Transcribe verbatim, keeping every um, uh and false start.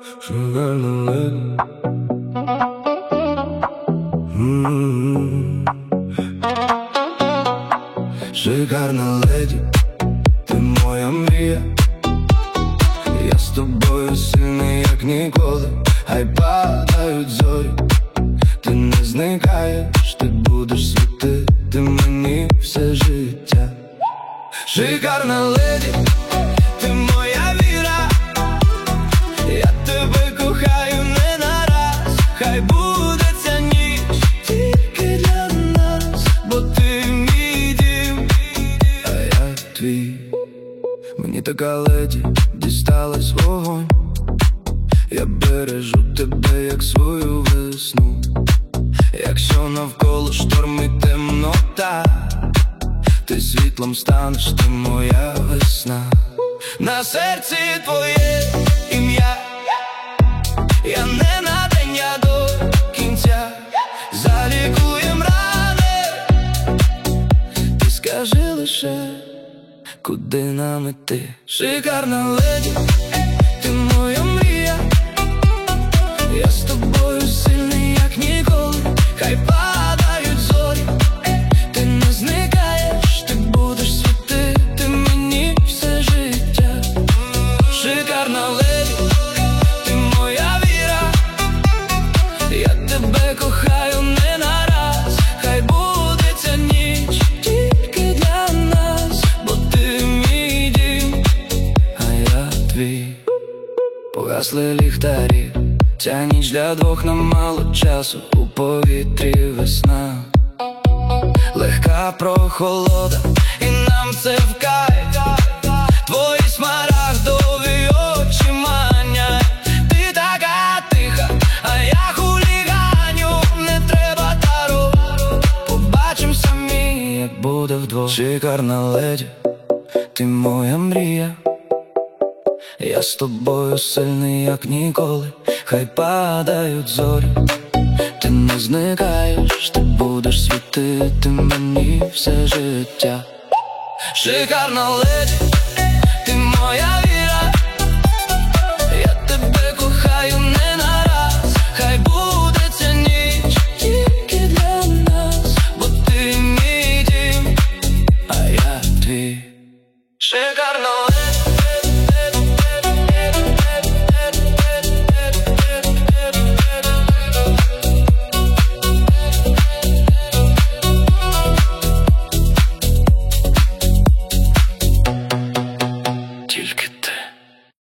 Шикарна леді. М-м-м. Шикарна леді, ти моя мрія. Я з тобою сильний, як ніколи. Хай падають зорі, ти не зникаєш, ти будеш світити мені все життя. Шикарна леді, ти моя віра. Я тебе кохаю не нараз. Хай буде ця ніч тільки для нас, бо ти мій дім, а я твій. Мені така леді дісталась вогонь. Я бережу тебе, як свою весну. Якщо навколо шторм і темнота, ти світлом станеш, ти моя весна. На серці твоє ім'я, я не на день, я до кінця. Залікуєм рани, ти скажи лише, куди нам іти. Шикарна леді, ти моя мрія. Я з тобою сильний, як ніколи. Хай падають зорі, ти не зникаєш, ти будеш світити мені все життя. Шикарна леді, ти моя віра. Я тебе кохаю не нараз. Хай буде ця ніч тільки для нас, бо ти мій дім, а я твій. Погасли ліхтарі, ця ніч для двох, нам мало часу. У повітрі весна, легка прохолода, і нам це в кайф. Твої смарагдові очі манять. Ти така тиха, а я хуліганю. Не треба таро, побачим самі, як буде вдвох. Шикарна леді, ти моя мрія. Я з тобою сильний, як ніколи. Хай падають зорі, ти не зникаєш, ти будеш світити мені все життя. Шикарна леді,